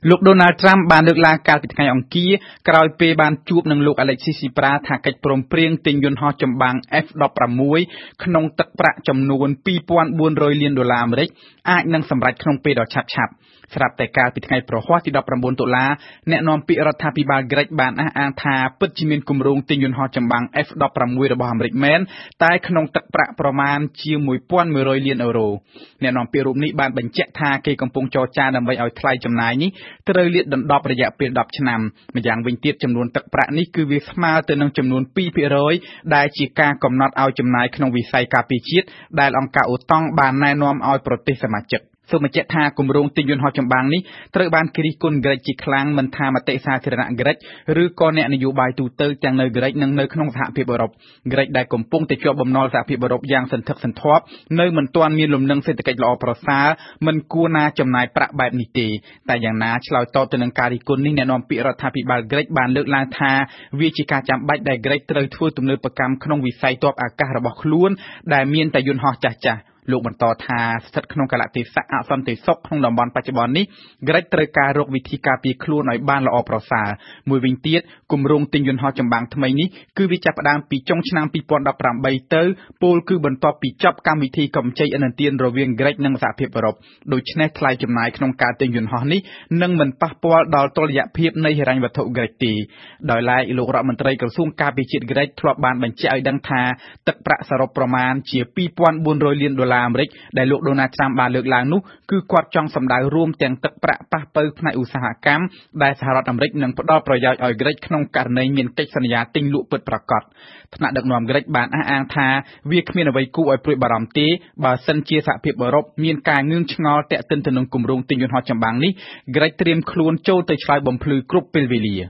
លោក Donald Trump បានលើកឡើងកាលពីថ្ងៃអង្គារក្រោយពេលបានជួបនឹងលោក Alexis Tsipras ថាកិច្ចព្រមព្រៀងទិញយន្តហោះចម្បាំង F-16 ក្នុងទឹកប្រាក់ចំនួន $2,400 លានអាមេរិកអាចនឹងសម្រេចក្នុងពេលដ៏ឆាប់ៗស្រាប់តែកាលពីថ្ងៃប្រហ័សទី19តុលាអ្នកនាំពាក្យរដ្ឋាភិបាលក្រិចបានអះអាងថាពិតជាមានគម្រោងទិញយន្តហោះចម្បាំង F-16 របស់អាមេរិកមែនតែក្នុងទឹកប្រាក់ប្រមាណជា$1,100 លានអ្នកនាំពាក្យរូបនេះបានបញ្ជាក់ថាគេកំពុងចរចាដើម្បីឲ្យថ្លៃចំណាយនេះត្រូវលាតដណ្ដប់រយៈពេល10ឆ្នាំម្យ៉ាងវិញទៀតចំនួនទឹកប្រាក់នេះគឺវាស្មើទៅនឹងចំនួន 2% ដែលជាការកំណត់ឲ្យចំណាយក្នុងវិស័យការពារជាតិដែលអង្គការអូតង់បានណែនាំឲ្យប្រទេសសមាជិកសូមបញ្ជាក់ថាគម្រោងទិញយន្តហោះចម្បាំងនេះត្រូវបានគេរិះគន់ក្រិចជាខ្លាំងមិនថាមតិសាធារណៈក្រិចឬក៏អ្នកនយោបាយទូទៅទាំងនៅក្រិចនិងនៅក្នុងសហភាពអឺរ៉ុបក្រិចដែលកំពុងតែជាប់បំណុលសហភាពអឺរ៉ុបយ៉ាងសន្ធឹកសន្ធាប់នៅមិនទាន់មានលំនឹងសេដ្ឋកិច្ចល្អប្រសើរមិនគួរណាចំណាយប្រាក់បែបនេះទេតែយ៉ាងណាឆ្លើយតបទៅនឹងការរិះគន់នេះអ្នកនាំពាក្យរដ្ឋាភិបាលក្រិចបានលើកឡើងថាវាជាការចាំបាច់ដែលក្រិចត្រូវធ្វើទំនើបកម្មក្នុងវិស័យទ័ពអាកាសរបស់ខ្លួនដែលមានតែយន្តហោះចាស់ៗលោកបន្តថាស្ថិតក្នុងកាលៈទេសៈអសន្តិសុខក្នុងតំបន់បច្ចុប្បន្ននេះក្រិចត្រូវការរកវិធីការពារខ្លួនឲ្យបានល្អប្រសើរមួយវិញទៀតគម្រោងទិញយន្តហោះចម្បាំងថ្មីនេះគឺវាចាប់ផ្ដើមពីចុងឆ្នាំ2018ទៅពលគឺបន្ទាប់ពីចប់កម្មវិធីកម្ចីឥណទានរវាងក្រិចនិងសហភាពអឺរ៉ុបដូច្នេះថ្លៃចំណាយក្នុងការទិញយន្តហោះនេះនឹងមិនប៉ះពាល់ដល់តុល្យភាពនៃហិរញ្ញវត្ថុក្រិចទេដោយឡែកលោករដ្ឋមន្ត្រីក្រសួងការពារជាតិក្រិចធ្លាប់បានបញ្ជាក់ឲ្យដឹងថាទឹកប្រាក់សរុបប្រមាណជា$2,400 លានអាមេរិកដែលលោក Donald Trump បានលើកឡើងនោះគឺគាត់ចង់សម្ដៅរួមទាំងទឹកប្រាក់ប៉ះទៅផ្នែកឧស្សាហកម្មដែលសហរដ្ឋអាមេរិកនឹងផ្ដល់ប្រយោជន៍ឲ្យក្រិចក្នុងករណីមានកិច្ចសន្យាទិញលក់ពិតប្រាកដថ្នាក់ដឹកនាំក្រិចបានអះអាងថាវាគ្មានអ្វីគួរឲ្យព្រួយបារម្ភទេបើសិនជាសហភាពអឺរ៉ុបមានការងឿងឆ្ងល់ទាក់ទិនទៅនឹងគម្រោងទិញយន្តហោះចម្បាំងនេះក្រិចត្រៀមខ្លួនចូលទៅឆ្លើយបំភ្លឺគ្រប់ពេលវេលា